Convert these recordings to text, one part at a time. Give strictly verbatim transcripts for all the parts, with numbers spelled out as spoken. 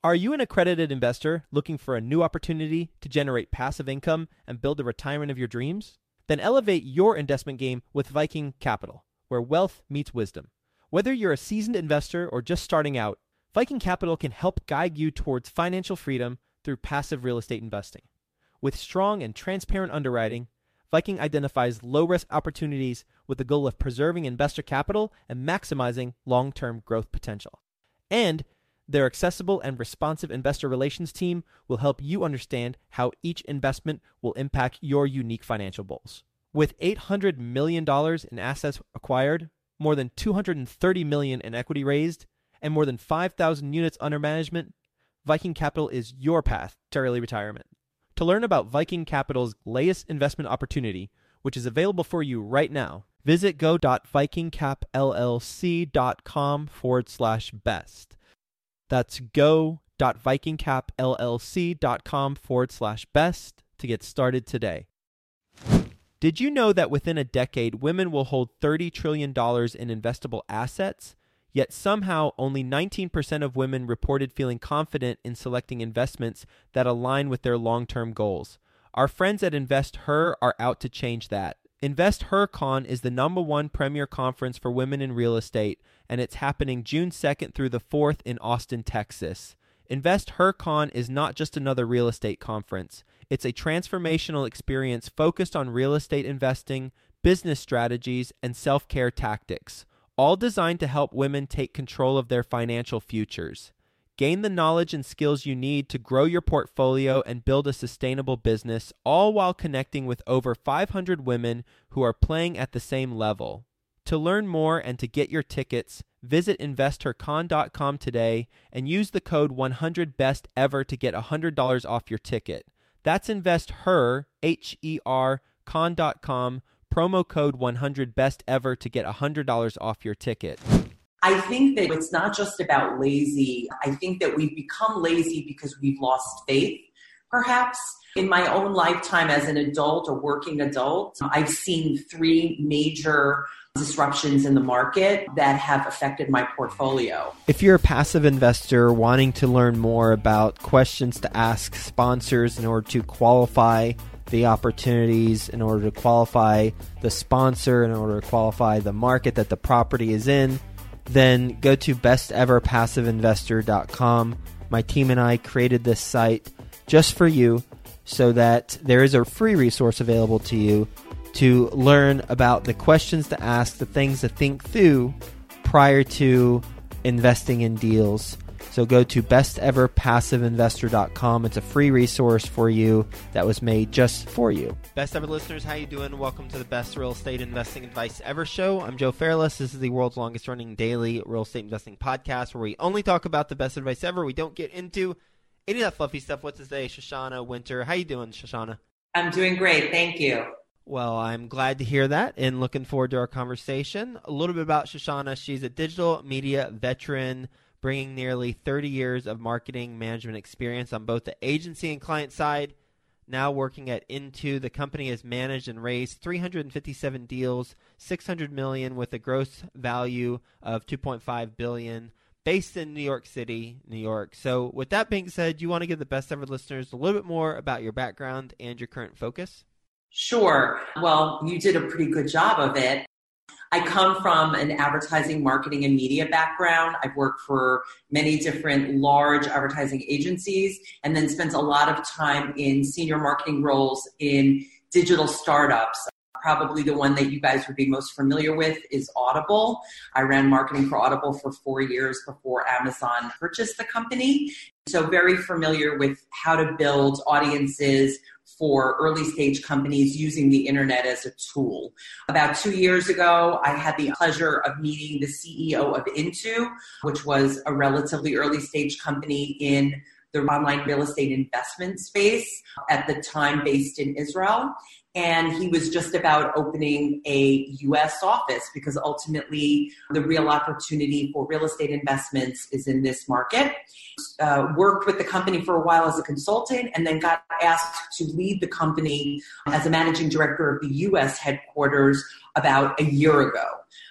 Are you an accredited investor looking for a new opportunity to generate passive income and build the retirement of your dreams? Then elevate your investment game with Viking Capital, where wealth meets wisdom. Whether you're a seasoned investor or just starting out, Viking Capital can help guide you towards financial freedom through passive real estate investing. With strong and transparent underwriting, Viking identifies low-risk opportunities with the goal of preserving investor capital and maximizing long-term growth potential. And their accessible and responsive investor relations team will help you understand how each investment will impact your unique financial goals. With eight hundred million dollars in assets acquired, more than two hundred thirty million dollars in equity raised, and more than five thousand units under management, Viking Capital is your path to early retirement. To learn about Viking Capital's latest investment opportunity, which is available for you right now, visit go.vikingcapllc.com forward slash best. That's go.vikingcapllc.com forward slash best to get started today. Did you know that within a decade, women will hold thirty trillion dollars in investable assets? Yet somehow only nineteen percent of women reported feeling confident in selecting investments that align with their long-term goals. Our friends at InvestHer are out to change that. InvestHerCon is the number one premier conference for women in real estate, and it's happening June second through the fourth in Austin, Texas. InvestHerCon is not just another real estate conference. It's a transformational experience focused on real estate investing, business strategies, and self-care tactics, all designed to help women take control of their financial futures. Gain the knowledge and skills you need to grow your portfolio and build a sustainable business, all while connecting with over five hundred women who are playing at the same level. To learn more and to get your tickets, visit investor con dot com today and use the code one hundred best ever to get one hundred dollars off your ticket. That's InvestHer, H E R, con dot com, promo code one hundred best ever to get one hundred dollars off your ticket. I think that it's not just about lazy. I think that we've become lazy because we've lost faith, perhaps. In my own lifetime as an adult or working adult, I've seen three major disruptions in the market that have affected my portfolio. If you're a passive investor wanting to learn more about questions to ask sponsors in order to qualify the opportunities, in order to qualify the sponsor, in order to qualify the market that the property is in, then go to best ever passive investor dot com. My team and I created this site just for you so that there is a free resource available to you to learn about the questions to ask, the things to think through prior to investing in deals. So go to best ever passive investor dot com. It's a free resource for you that was made just for you. Best Ever listeners, how you doing? Welcome to the Best Real Estate Investing Advice Ever show. I'm Joe Fairless. This is the world's longest running daily real estate investing podcast where we only talk about the best advice ever. We don't get into any of that fluffy stuff. What's to say? Shoshana Winter. How you doing, Shoshana? I'm doing great. Thank you. Well, I'm glad to hear that and looking forward to our conversation. A little bit about Shoshana. She's a digital media veteran, bringing nearly thirty years of marketing management experience on both the agency and client side. Now working at Into, the company has managed and raised three hundred fifty-seven deals, six hundred million dollars with a gross value of two point five billion dollars, based in New York City, New York. So with that being said, do you want to give the Best Ever listeners a little bit more about your background and your current focus? Sure. Well, you did a pretty good job of it. I come from an advertising, marketing, and media background. I've worked for many different large advertising agencies and then spent a lot of time in senior marketing roles in digital startups. Probably the one that you guys would be most familiar with is Audible. I ran marketing for Audible for four years before Amazon purchased the company. So very familiar with how to build audiences for early stage companies using the internet as a tool. About two years ago, I had the pleasure of meeting the C E O of Into, which was a relatively early stage company in the online real estate investment space, at the time based in Israel. And he was just about opening a U S office because ultimately the real opportunity for real estate investments is in this market. Uh, worked with the company for a while as a consultant and then got asked to lead the company as a managing director of the U S headquarters about a year ago.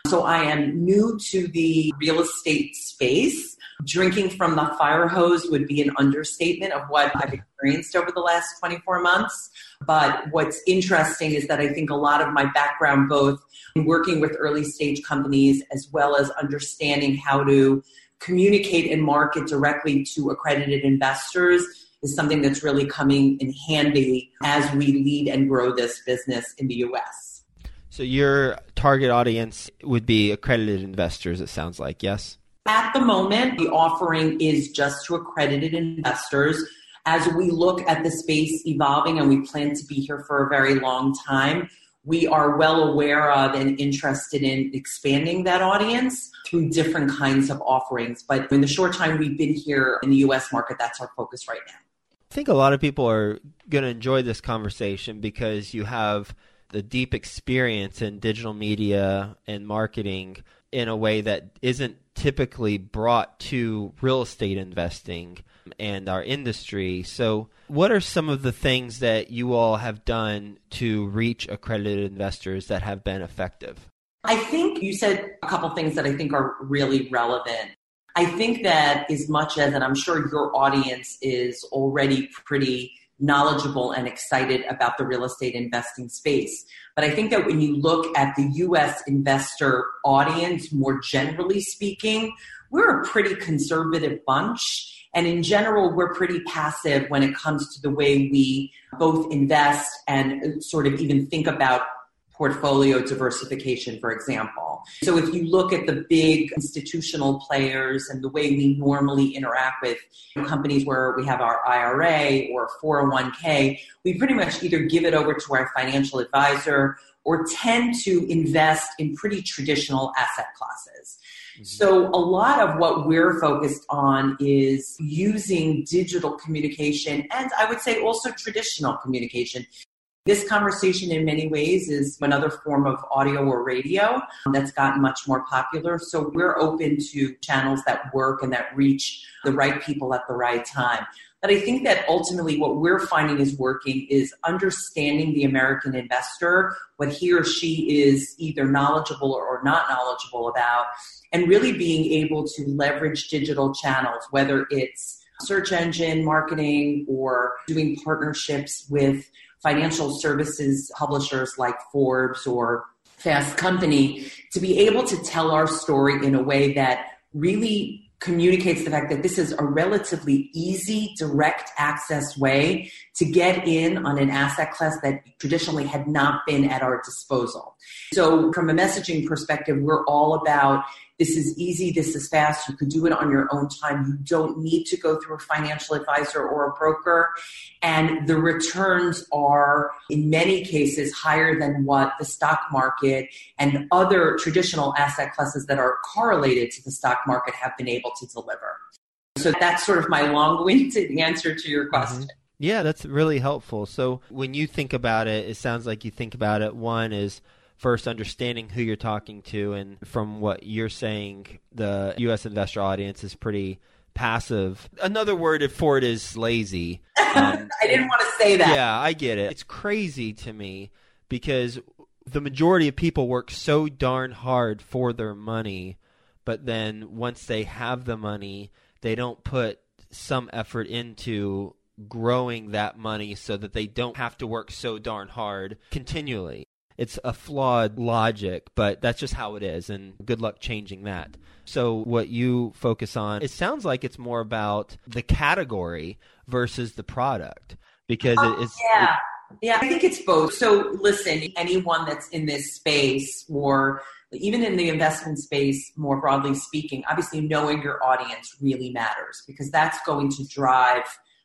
So I am new to the real estate space. Drinking from the fire hose would be an understatement of what I've experienced over the last twenty-four months. But what's interesting is that I think a lot of my background, both in working with early stage companies as well as understanding how to communicate and market directly to accredited investors, is something that's really coming in handy as we lead and grow this business in the U S. So your target audience would be accredited investors, it sounds like, yes? At the moment, the offering is just to accredited investors. As we look at the space evolving, and we plan to be here for a very long time, we are well aware of and interested in expanding that audience through different kinds of offerings. But in the short time we've been here in the U S market, that's our focus right now. I think a lot of people are going to enjoy this conversation because you have the deep experience in digital media and marketing in a way that isn't typically brought to real estate investing and our industry. So what are some of the things that you all have done to reach accredited investors that have been effective? I think you said a couple things that I think are really relevant. I think that as much as, and I'm sure your audience is already pretty knowledgeable and excited about the real estate investing space. But I think that when you look at the U S investor audience, more generally speaking, we're a pretty conservative bunch. And in general, we're pretty passive when it comes to the way we both invest and sort of even think about portfolio diversification, for example. So if you look at the big institutional players and the way we normally interact with companies where we have our I R A or four oh one k, we pretty much either give it over to our financial advisor or tend to invest in pretty traditional asset classes. Mm-hmm. So a lot of what we're focused on is using digital communication, and I would say also traditional communication. This conversation in many ways is another form of audio or radio that's gotten much more popular. So we're open to channels that work and that reach the right people at the right time. But I think that ultimately what we're finding is working is understanding the American investor, what he or she is either knowledgeable or not knowledgeable about, and really being able to leverage digital channels, whether it's search engine marketing or doing partnerships with financial services publishers like Forbes or Fast Company, to be able to tell our story in a way that really communicates the fact that this is a relatively easy, direct access way to get in on an asset class that traditionally had not been at our disposal. So from a messaging perspective, we're all about this is easy, this is fast, you could do it on your own time. You don't need to go through a financial advisor or a broker. And the returns are, in many cases, higher than what the stock market and other traditional asset classes that are correlated to the stock market have been able to deliver. So that's sort of my long-winded answer to your question. Mm-hmm. Yeah, that's really helpful. So when you think about it, it sounds like you think about it, one is first understanding who you're talking to, and from what you're saying, the U S investor audience is pretty passive. Another word for it is lazy. Um, I didn't want to say that. Yeah, I get it. It's crazy to me because the majority of people work so darn hard for their money, but then once they have the money, they don't put some effort into growing that money so that they don't have to work so darn hard continually. It's a flawed logic, but that's just how it is, and good luck changing that. So what you focus on, it sounds like it's more about the category versus the product, because oh, it's... Yeah, it, yeah, I think it's both. So listen, anyone that's in this space, or even in the investment space, more broadly speaking, obviously knowing your audience really matters, because that's going to drive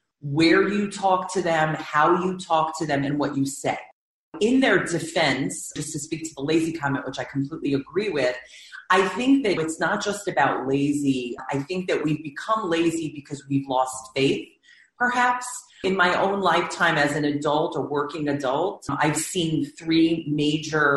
where you talk to them, how you talk to them, and what you say. In their defense, just to speak to the lazy comment, which I completely agree with, I think that it's not just about lazy. I think that we've become lazy because we've lost faith, perhaps. In my own lifetime as an adult, a working adult, I've seen three major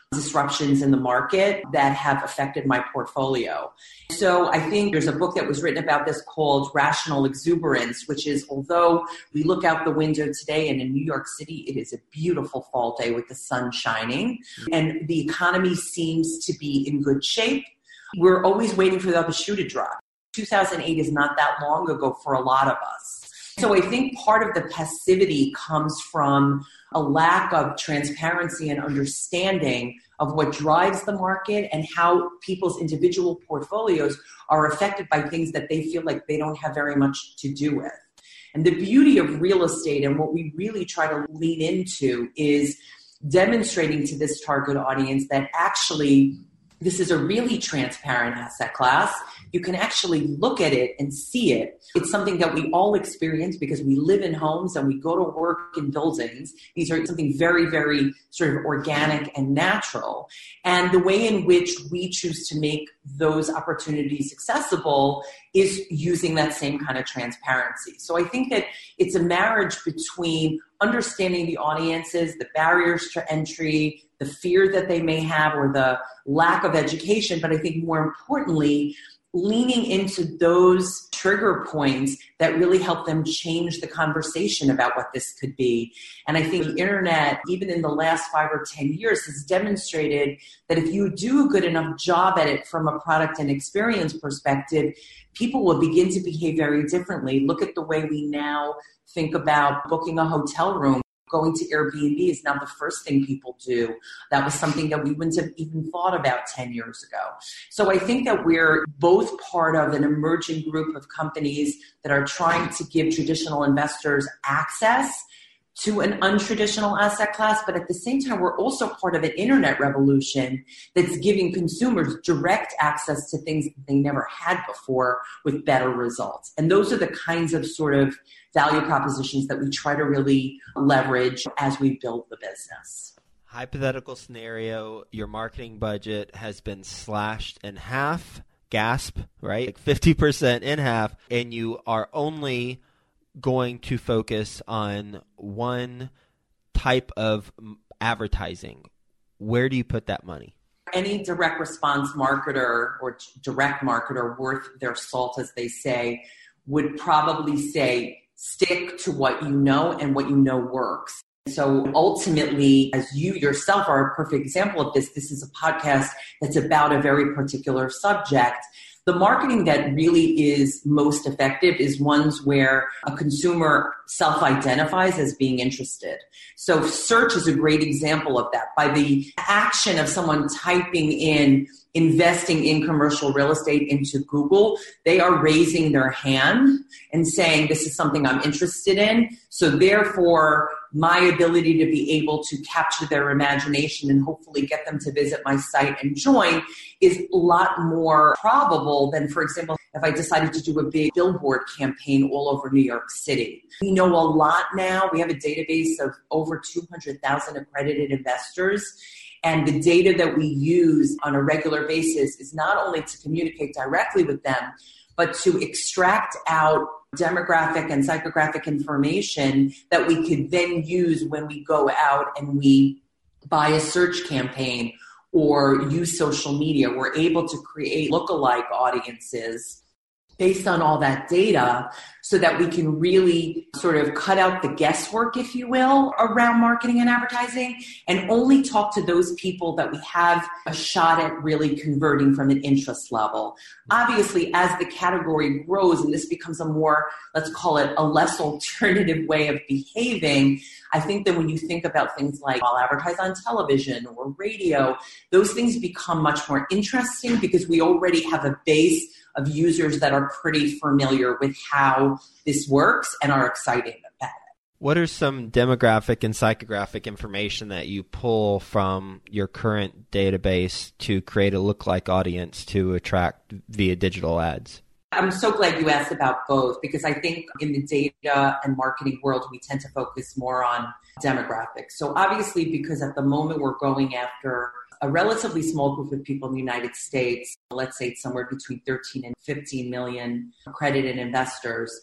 disruptions in the market that have affected my portfolio. So I think there's a book that was written about this called Rational Exuberance, which is, although we look out the window today and in New York City, it is a beautiful fall day with the sun shining and the economy seems to be in good shape. We're always waiting for the other shoe to drop. two thousand eight is not that long ago for a lot of us. So I think part of the passivity comes from a lack of transparency and understanding of what drives the market and how people's individual portfolios are affected by things that they feel like they don't have very much to do with. And the beauty of real estate and what we really try to lean into is demonstrating to this target audience that actually this is a really transparent asset class. You can actually look at it and see it. It's something that we all experience because we live in homes and we go to work in buildings. These are something very, very sort of organic and natural. And the way in which we choose to make those opportunities accessible is using that same kind of transparency. So I think that it's a marriage between understanding the audiences, the barriers to entry, the fear that they may have, or the lack of education, but I think more importantly, leaning into those trigger points that really help them change the conversation about what this could be. And I think the internet, even in the last five or ten years, has demonstrated that if you do a good enough job at it from a product and experience perspective, people will begin to behave very differently. Look at the way we now think about booking a hotel room. Going to Airbnb is now the first thing people do. That was something that we wouldn't have even thought about ten years ago. So I think that we're both part of an emerging group of companies that are trying to give traditional investors access to an untraditional asset class, but at the same time, we're also part of an internet revolution that's giving consumers direct access to things that they never had before with better results. And those are the kinds of sort of value propositions that we try to really leverage as we build the business. Hypothetical scenario, your marketing budget has been slashed in half, gasp, right? Like fifty percent in half, and you are only going to focus on one type of advertising. Where do you put that money? Any direct response marketer or direct marketer worth their salt, as they say, would probably say, stick to what you know and what you know works. So ultimately, as you yourself are a perfect example of this, this is a podcast that's about a very particular subject. The marketing that really is most effective is ones where a consumer self-identifies as being interested. So search is a great example of that. By the action of someone typing in investing in commercial real estate into Google, they are raising their hand and saying, this is something I'm interested in. So therefore, my ability to be able to capture their imagination and hopefully get them to visit my site and join is a lot more probable than, for example, if I decided to do a big billboard campaign all over New York City. We know a lot now. We have a database of over two hundred thousand accredited investors. And the data that we use on a regular basis is not only to communicate directly with them, but to extract out demographic and psychographic information that we could then use when we go out and we buy a search campaign or use social media. We're able to create lookalike audiences based on all that data so that we can really sort of cut out the guesswork, if you will, around marketing and advertising and only talk to those people that we have a shot at really converting from an interest level. Obviously, as the category grows and this becomes a more, let's call it a less alternative way of behaving, I think that when you think about things like I'll advertise on television or radio, those things become much more interesting because we already have a base of users that are pretty familiar with how this works and are excited about it. What are some demographic and psychographic information that you pull from your current database to create a lookalike audience to attract via digital ads? I'm so glad you asked about both because I think in the data and marketing world, we tend to focus more on demographics. So obviously, because at the moment we're going after a relatively small group of people in the United States, let's say it's somewhere between thirteen and fifteen million accredited investors,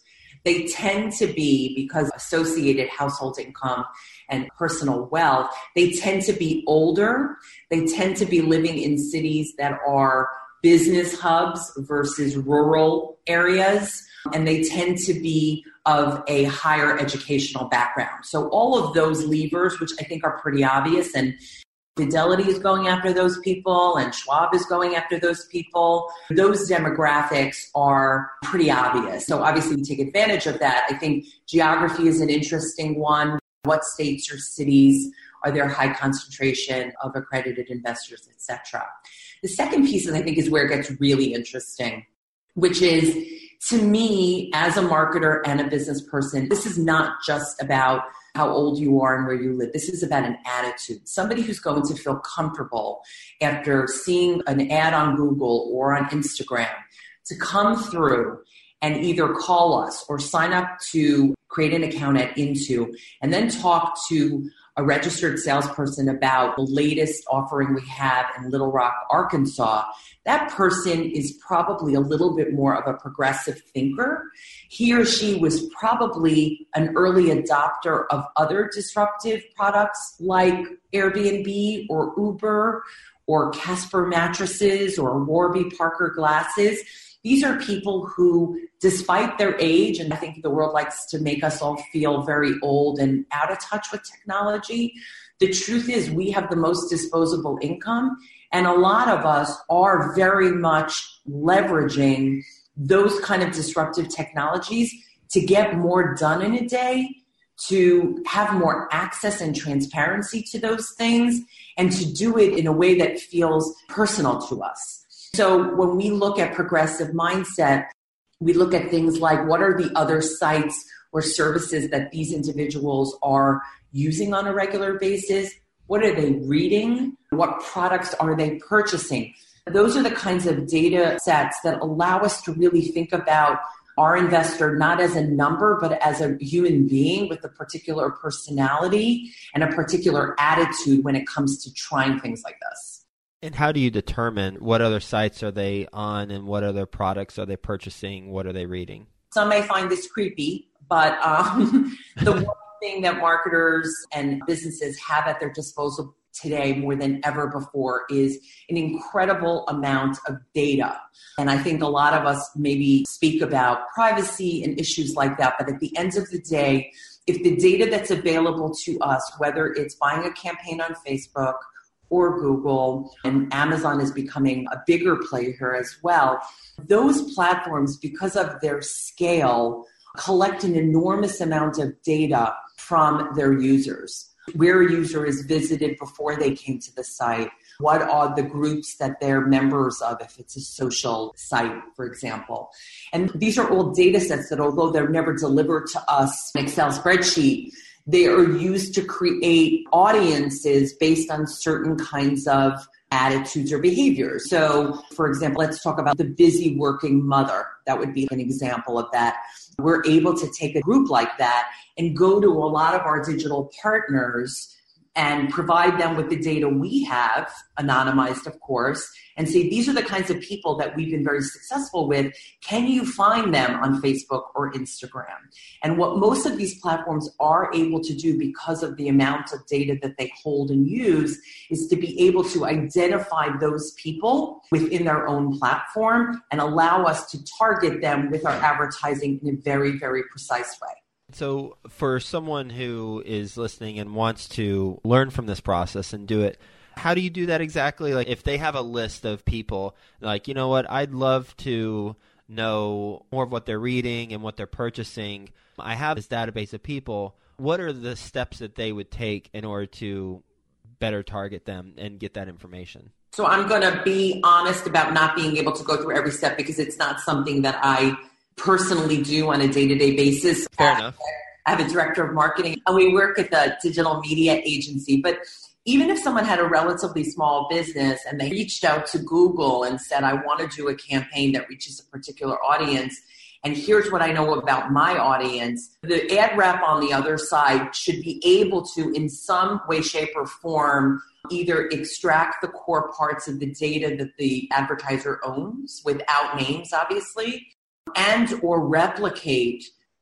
they tend to be, because associated household income and personal wealth, they tend to be older. They tend to be living in cities that are business hubs versus rural areas. And they tend to be of a higher educational background. So all of those levers, which I think are pretty obvious, and Fidelity is going after those people, and Schwab is going after those people. Those demographics are pretty obvious. So obviously we take advantage of that. I think geography is an interesting one. What states or cities are there high concentration of accredited investors, et cetera? The second piece, I think, is where it gets really interesting, which is, to me, as a marketer and a business person, this is not just about how old you are and where you live. This is about an attitude. Somebody who's going to feel comfortable after seeing an ad on Google or on Instagram to come through and either call us or sign up to create an account at Into and then talk to a registered salesperson about the latest offering we have in Little Rock, Arkansas. That person is probably a little bit more of a progressive thinker. He or she was probably an early adopter of other disruptive products like Airbnb or Uber or Casper mattresses or Warby Parker glasses. These are people who, despite their age, and I think the world likes to make us all feel very old and out of touch with technology, the truth is we have the most disposable income, and a lot of us are very much leveraging those kind of disruptive technologies to get more done in a day, to have more access and transparency to those things, and to do it in a way that feels personal to us. So when we look at progressive mindset, we look at things like what are the other sites or services that these individuals are using on a regular basis? What are they reading? What products are they purchasing? Those are the kinds of data sets that allow us to really think about our investor not as a number, but as a human being with a particular personality and a particular attitude when it comes to trying things like this. And how do you determine what other sites are they on and what other products are they purchasing? What are they reading? Some may find this creepy, but um, the one thing that marketers and businesses have at their disposal today more than ever before is an incredible amount of data. And I think a lot of us maybe speak about privacy and issues like that, but at the end of the day, if the data that's available to us, whether it's buying a campaign on Facebook or Google, and Amazon is becoming a bigger player here as well, those platforms, because of their scale, collect an enormous amount of data from their users. Where a user is visited before they came to the site, what are the groups that they're members of if it's a social site, for example. And these are all data sets that, although they're never delivered to us in an Excel spreadsheet, they are used to create audiences based on certain kinds of attitudes or behaviors. So, for example, let's talk about the busy working mother. That would be an example of that. We're able to take a group like that and go to a lot of our digital partners and provide them with the data we have, anonymized, of course, and say, these are the kinds of people that we've been very successful with. Can you find them on Facebook or Instagram? And what most of these platforms are able to do because of the amount of data that they hold and use is to be able to identify those people within their own platform and allow us to target them with our advertising in a very, very precise way. So for someone who is listening and wants to learn from this process and do it, how do you do that exactly? Like if they have a list of people, like, you know what, I'd love to know more of what they're reading and what they're purchasing. I have this database of people. What are the steps that they would take in order to better target them and get that information? So I'm going to be honest about not being able to go through every step because it's not something that I personally do on a day-to-day basis. Fair uh, enough. I have a director of marketing and we work at the digital media agency. But even if someone had a relatively small business and they reached out to Google and said, I want to do a campaign that reaches a particular audience, and here's what I know about my audience, the ad rep on the other side should be able to, in some way, shape, or form, either extract the core parts of the data that the advertiser owns without names, obviously, and or replicate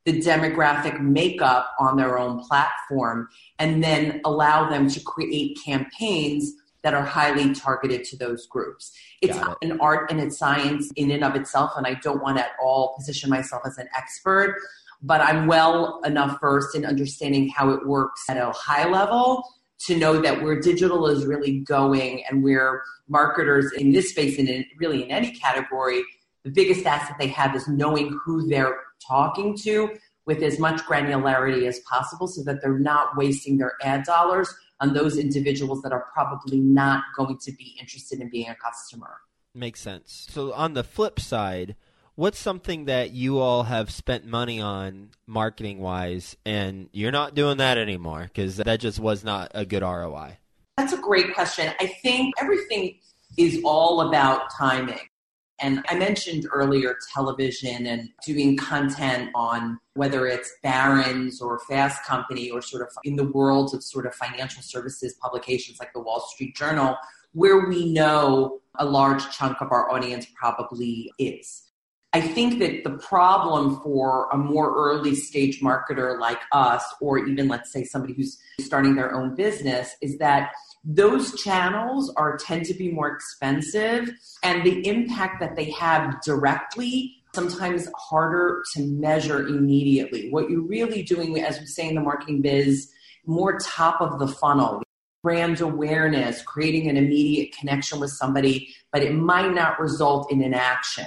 the demographic makeup on their own platform, and then allow them to create campaigns that are highly targeted to those groups. It's Got it. an art and it's science in and of itself, and I don't want to at all position myself as an expert, but I'm well enough versed in understanding how it works at a high level to know that where digital is really going and where marketers in this space and in, really in any category, the biggest asset they have is knowing who they're talking to with as much granularity as possible so that they're not wasting their ad dollars on those individuals that are probably not going to be interested in being a customer. Makes sense. So on the flip side, what's something that you all have spent money on marketing-wise and you're not doing that anymore because that just was not a good R O I? That's a great question. I think everything is all about timing. And I mentioned earlier television and doing content on whether it's Barron's or Fast Company or sort of in the world of sort of financial services publications like the Wall Street Journal, where we know a large chunk of our audience probably is. I think that the problem for a more early stage marketer like us, or even let's say somebody who's starting their own business, is that those channels are tend to be more expensive, and the impact that they have directly sometimes harder to measure immediately. What you're really doing, as we say in the marketing biz, more top of the funnel, brand awareness, creating an immediate connection with somebody, but it might not result in an action.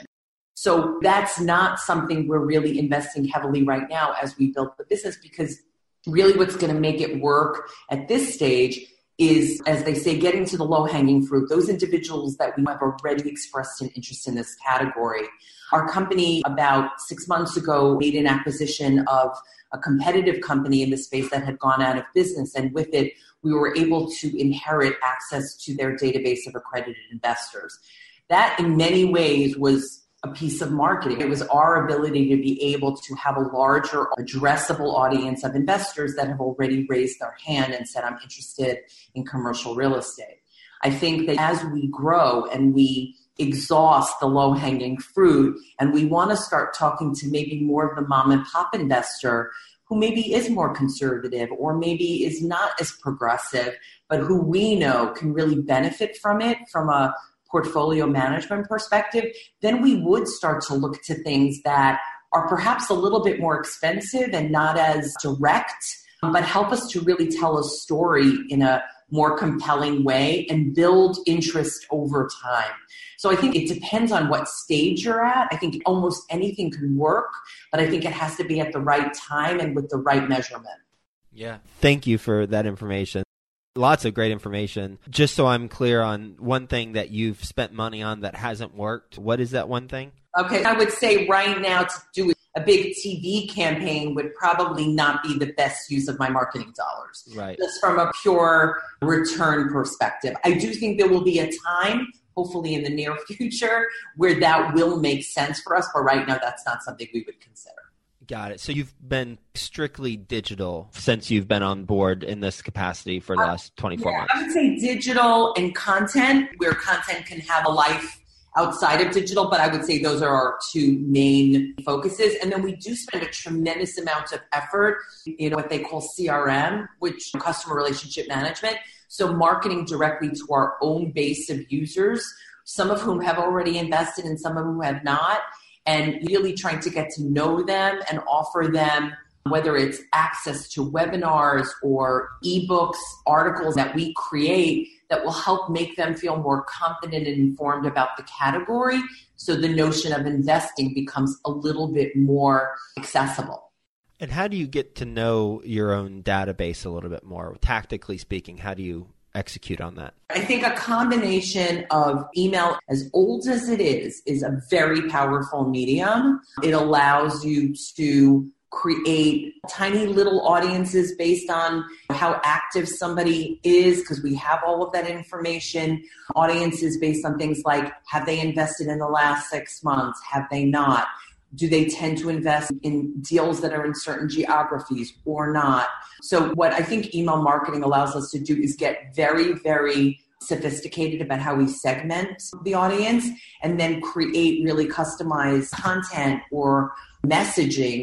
So that's not something we're really investing heavily right now as we build the business, because really what's going to make it work at this stage is, as they say, getting to the low-hanging fruit, those individuals that we have already expressed an interest in this category. Our company about six months ago made an acquisition of a competitive company in the space that had gone out of business, and with it, we were able to inherit access to their database of accredited investors. That, in many ways, was a piece of marketing. It was our ability to be able to have a larger addressable audience of investors that have already raised their hand and said, I'm interested in commercial real estate. I think that as we grow and we exhaust the low-hanging fruit and we want to start talking to maybe more of the mom and pop investor who maybe is more conservative or maybe is not as progressive, but who we know can really benefit from it from a portfolio management perspective, then we would start to look to things that are perhaps a little bit more expensive and not as direct, but help us to really tell a story in a more compelling way and build interest over time. So I think it depends on what stage you're at. I think almost anything can work, but I think it has to be at the right time and with the right measurement. Yeah. Thank you for that information. Lots of great information. Just so I'm clear on one thing that you've spent money on that hasn't worked, what is that one thing? Okay, I would say right now to do a big T V campaign would probably not be the best use of my marketing dollars. Right. Just from a pure return perspective. I do think there will be a time, hopefully in the near future, where that will make sense for us, but right now that's not something we would consider. Got it. So you've been strictly digital since you've been on board in this capacity for the last twenty-four yeah, months. I would say digital and content, where content can have a life outside of digital, but I would say those are our two main focuses. And then we do spend a tremendous amount of effort in what they call C R M, which customer relationship management. So marketing directly to our own base of users, some of whom have already invested and some of whom have not, and really trying to get to know them and offer them, whether it's access to webinars or ebooks, articles that we create that will help make them feel more confident and informed about the category. So the notion of investing becomes a little bit more accessible. And how do you get to know your own database a little bit more? Tactically speaking, how do you execute on that? I think a combination of email, as old as it is, is a very powerful medium. It allows you to create tiny little audiences based on how active somebody is, because we have all of that information. Audiences based on things like, have they invested in the last six months? Have they not? Do they tend to invest in deals that are in certain geographies or not? So what I think email marketing allows us to do is get very, very sophisticated about how we segment the audience and then create really customized content or messaging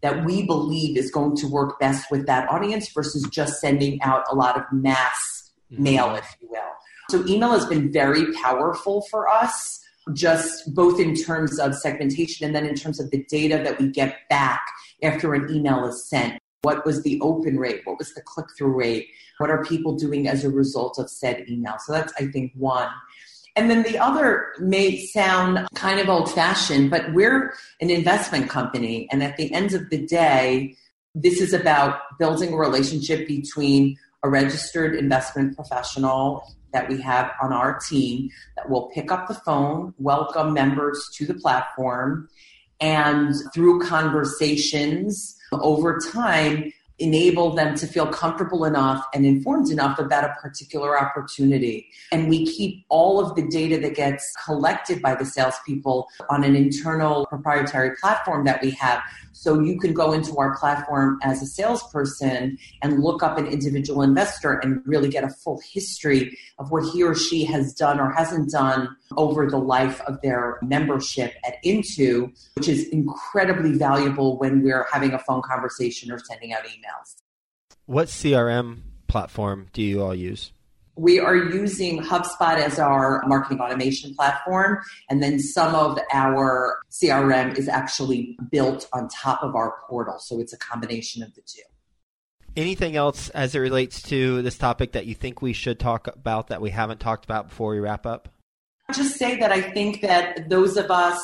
that we believe is going to work best with that audience versus just sending out a lot of mass mm-hmm. mail, if you will. So email has been very powerful for us, just both in terms of segmentation and then in terms of the data that we get back after an email is sent. What was the open rate? What was the click-through rate? What are people doing as a result of said email? So that's, I think, one. And then the other may sound kind of old-fashioned, but we're an investment company. And at the end of the day, this is about building a relationship between a registered investment professional that we have on our team that will pick up the phone, welcome members to the platform, and through conversations over time, enable them to feel comfortable enough and informed enough about a particular opportunity. And we keep all of the data that gets collected by the salespeople on an internal proprietary platform that we have. So you can go into our platform as a salesperson and look up an individual investor and really get a full history of what he or she has done or hasn't done over the life of their membership at Into, which is incredibly valuable when we're having a phone conversation or sending out emails. What C R M platform do you all use? We are using HubSpot as our marketing automation platform, and then some of our C R M is actually built on top of our portal. So it's a combination of the two. Anything else as it relates to this topic that you think we should talk about that we haven't talked about before we wrap up? I'll just say that I think that those of us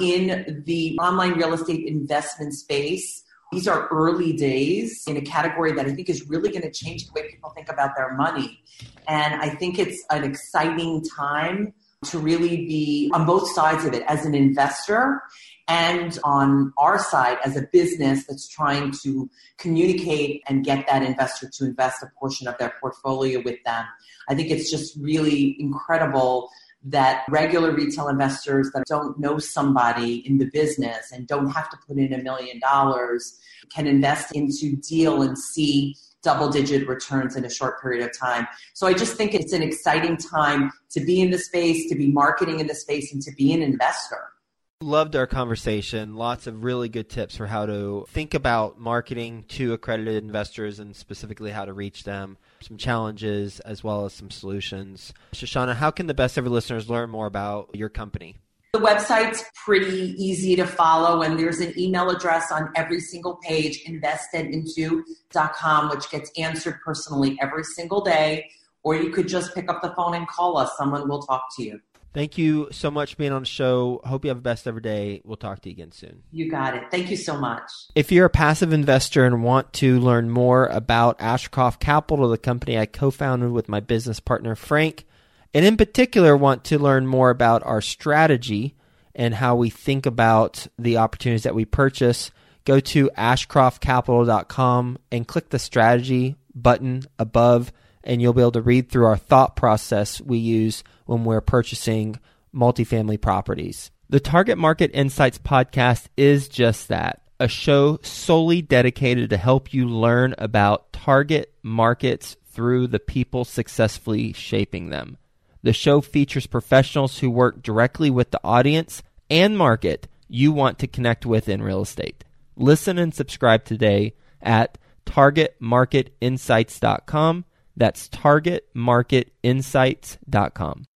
in the online real estate investment space, these are early days in a category that I think is really going to change the way people think about their money. And I think it's an exciting time to really be on both sides of it as an investor and on our side as a business that's trying to communicate and get that investor to invest a portion of their portfolio with them. I think it's just really incredible that regular retail investors that don't know somebody in the business and don't have to put in a million dollars can invest into deal and see double-digit returns in a short period of time. So I just think it's an exciting time to be in the space, to be marketing in the space, and to be an investor. Loved our conversation. Lots of really good tips for how to think about marketing to accredited investors and specifically how to reach them. Some challenges as well as some solutions. Shoshana, how can the Best Ever listeners learn more about your company? The website's pretty easy to follow, and there's an email address on every single page, invested into dot com, which gets answered personally every single day. Or you could just pick up the phone and call us. Someone will talk to you. Thank you so much for being on the show. Hope you have a best ever day. We'll talk to you again soon. You got it. Thank you so much. If you're a passive investor and want to learn more about Ashcroft Capital, the company I co-founded with my business partner, Frank, and in particular want to learn more about our strategy and how we think about the opportunities that we purchase, go to ashcroft capital dot com and click the strategy button above, and you'll be able to read through our thought process we use when we're purchasing multifamily properties. The Target Market Insights podcast is just that, a show solely dedicated to help you learn about target markets through the people successfully shaping them. The show features professionals who work directly with the audience and market you want to connect with in real estate. Listen and subscribe today at target market insights dot com. That's target market insights dot com.